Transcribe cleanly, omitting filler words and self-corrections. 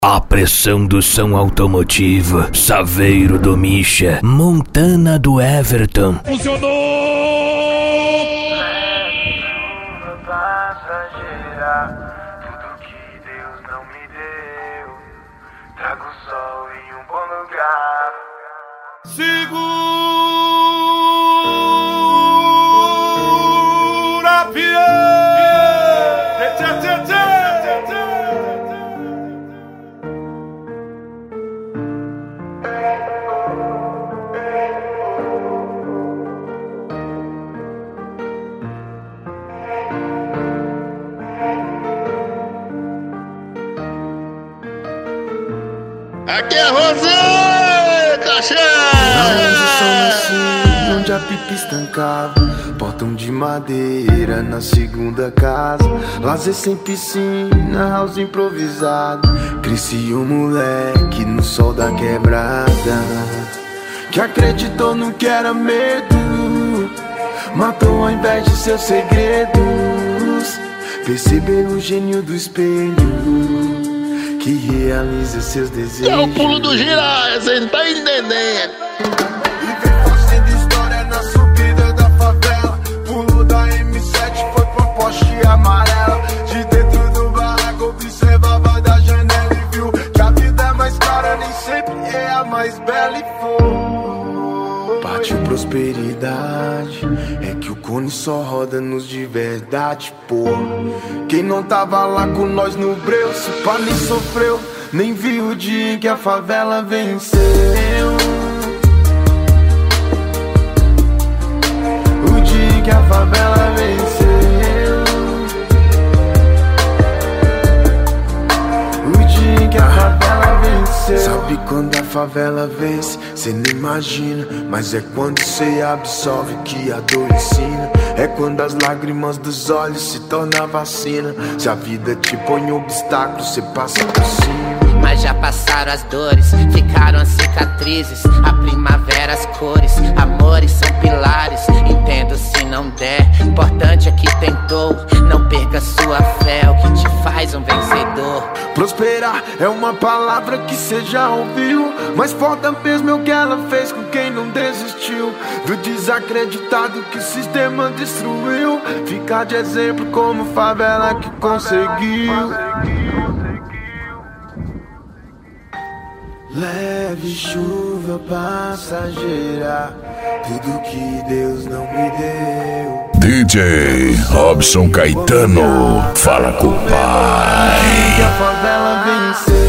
A pressão do som automotivo, Saveiro do Misha, Montana do Everton. Funcionou! Tudo que Deus não me deu, trago o sol em um bom lugar. Segura, pião! Aqui é você, Cachaça! Onde a pipa estancava, portão de madeira na segunda casa. Lazer sem piscina, house improvisado. Cresci um moleque no sol da quebrada, que acreditou no que era medo, matou ao invés de seus segredos. Percebeu o gênio do espelho, que realiza seus desejos. É o pulo do girar, você não tá entendendo. E vem fazendo história na subida da favela. Pulo da M7 foi pra poste amarela. De dentro do barraco observava da janela e viu que a vida é mais cara, nem sempre é a mais bela. E foi partiu prosperidade, é que o cone só roda nos de verdade, pô. Quem não tava lá com nós no breu, se pá nem sofreu, nem viu o dia em que a favela venceu. O dia em que a favela venceu. O dia em que a favela venceu. Sabe quando a favela vence? Cê nem imagina, mas é quando cê absorve que a dor ensina. É quando as lágrimas dos olhos se tornam vacina. Se a vida te põe obstáculos, cê passa por cima. Mas já passaram as dores, ficaram as cicatrizes. A primavera, as cores, amores são pilares. Entendo se não der, importante é que tentou. Não perca sua fé, é o que te faz um vencedor. Prosperar é uma palavra que cê já ouviu, mas foda mesmo é o que ela fez com quem não desistiu. Do desacreditado que o sistema destruiu, ficar de exemplo como favela que conseguiu. Leve chuva passageira, tudo que Deus não me deu. DJ Robson Caetano, fala com o pai. Que a favela venceu.